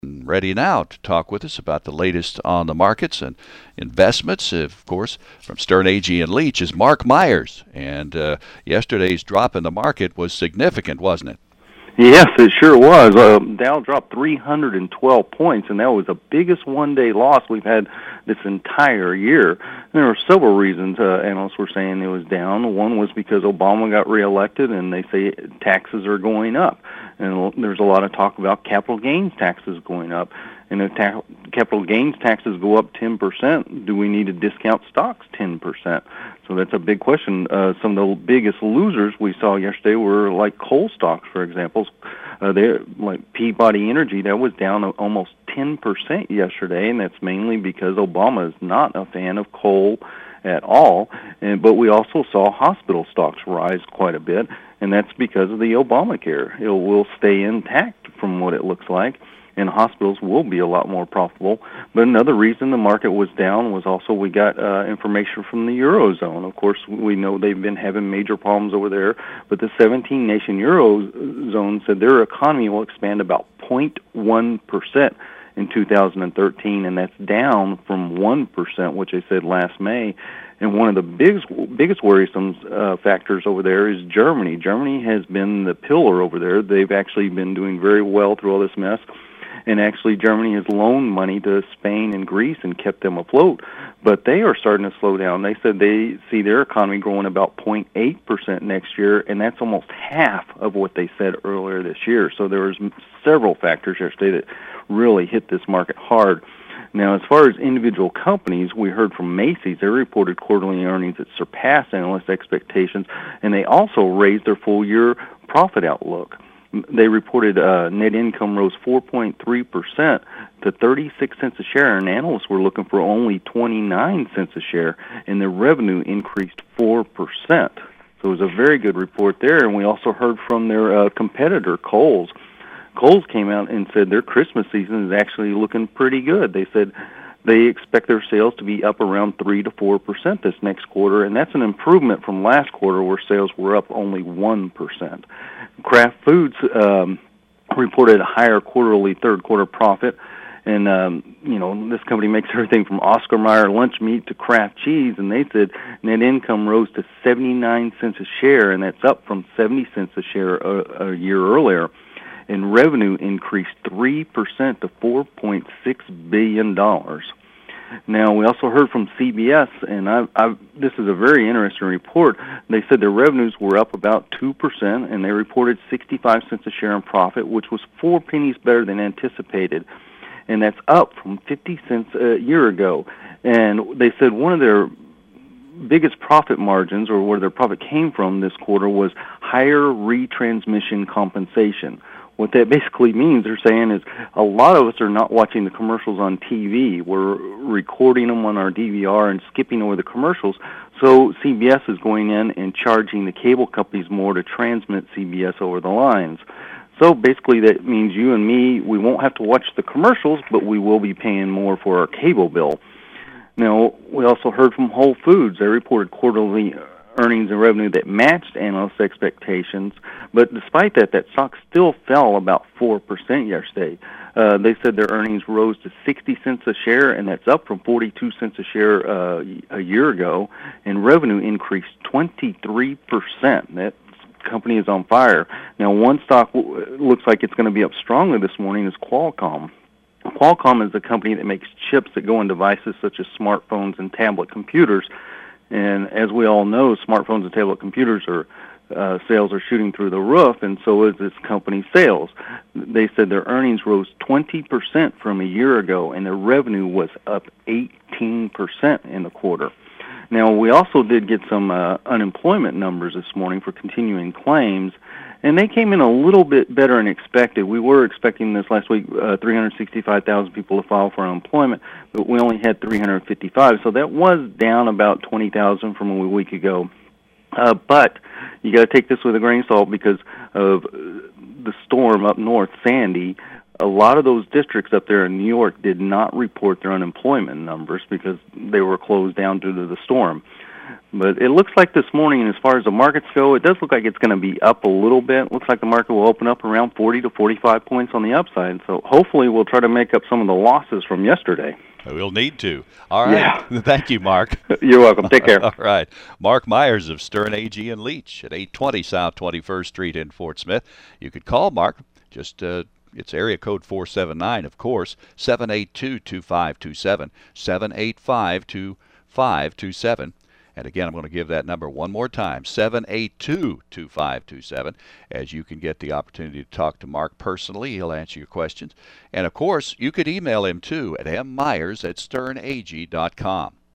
Ready now to talk with us about the latest on the markets and investments. Of course, from Sterne Agee and Leach is Mark Myers. And yesterday's drop in the market was significant, wasn't it? Yes, it sure was. Dow dropped 312 points, and that was the biggest one-day loss we've had this entire year. And there were several reasons analysts were saying it was down. One was because Obama got reelected, and they say taxes are going up. And there's a lot of talk about capital gains taxes going up. And if capital gains taxes go up 10%, do we need to discount stocks 10%? So that's a big question. Some of the biggest losers we saw yesterday were like coal stocks, for example. Like Peabody Energy, that was down almost 10% yesterday, and that's mainly because Obama is not a fan of coal at all. But we also saw hospital stocks rise quite a bit, and that's because of the Obamacare. It will stay intact from what it looks like, and hospitals will be a lot more profitable. But another reason the market was down was also we got information from the Eurozone. Of course, we know they've been having major problems over there, but the 17-nation Eurozone said their economy will expand about 0.1% in 2013, and that's down from 1%, which they said last May. And one of the biggest worrisome factors over there is Germany. Germany has been the pillar over there. They've actually been doing very well through all this mess. And actually, Germany has loaned money to Spain and Greece and kept them afloat. But they are starting to slow down. They said they see their economy growing about 0.8% next year, and that's almost half of what they said earlier this year. So there was several factors yesterday that really hit this market hard. Now, as far as individual companies, we heard from Macy's. They reported quarterly earnings that surpassed analyst expectations, and they also raised their full-year profit outlook. They reported net income rose 4.3% to 36 cents a share, and analysts were looking for only 29 cents a share, and their revenue increased 4%. So it was a very good report there, and we also heard from their competitor, Kohl's. Kohl's came out and said their Christmas season is actually looking pretty good. They said they expect their sales to be up around 3 to 4% this next quarter, and that's an improvement from last quarter where sales were up only 1%. Kraft Foods reported a higher quarterly third-quarter profit, and this company makes everything from Oscar Mayer lunch meat to Kraft cheese, and they said net income rose to 79 cents a share, and that's up from 70 cents a share a year earlier. And revenue increased 3% to $4.6 billion. Now, we also heard from CBS, and this is a very interesting report. They said their revenues were up about 2%, and they reported 65 cents a share in profit, which was 4 pennies better than anticipated, and that's up from 50 cents a year ago. And they said one of their biggest profit margins, or where their profit came from this quarter, was higher retransmission compensation. What that basically means, they're saying, is a lot of us are not watching the commercials on TV. We're recording them on our DVR and skipping over the commercials. So CBS is going in and charging the cable companies more to transmit CBS over the lines. So basically that means you and me, we won't have to watch the commercials, but we will be paying more for our cable bill. Now, we also heard from Whole Foods. They reported quarterly earnings and revenue that matched analyst expectations, but despite that, that stock still fell about 4% yesterday. They said their earnings rose to 60 cents a share, and that's up from 42 cents a share a year ago, and revenue increased 23%. That company is on fire. Now, one stock looks like it's going to be up strongly this morning is Qualcomm. Qualcomm is a company that makes chips that go in devices such as smartphones and tablet computers. And as we all know, smartphones and tablet computers sales are shooting through the roof, and so is this company's sales. They said their earnings rose 20% from a year ago, and their revenue was up 18% in the quarter. Now, we also did get some unemployment numbers this morning for continuing claims, and they came in a little bit better than expected. We were expecting this last week, 365,000 people to file for unemployment, but we only had 355, so that was down about 20,000 from a week ago. But you got to take this with a grain of salt because of the storm up north, Sandy. A lot of those districts up there in New York did not report their unemployment numbers because they were closed down due to the storm. But it looks like this morning, as far as the markets go, it does look like it's going to be up a little bit. Looks like the market will open up around 40 to 45 points on the upside. So hopefully we'll try to make up some of the losses from yesterday. We'll need to. All right. Yeah. Thank you, Mark. You're welcome. Take care. All right. Mark Myers of Stern Agee and Leach at 820 South 21st Street in Fort Smith. You could call Mark. Just it's area code 479, of course, 782-2527, 785-2527. And again, I'm going to give that number one more time, 782-2527, as you can get the opportunity to talk to Mark personally. He'll answer your questions. And, of course, you could email him, too, at mmyers@sternag.com.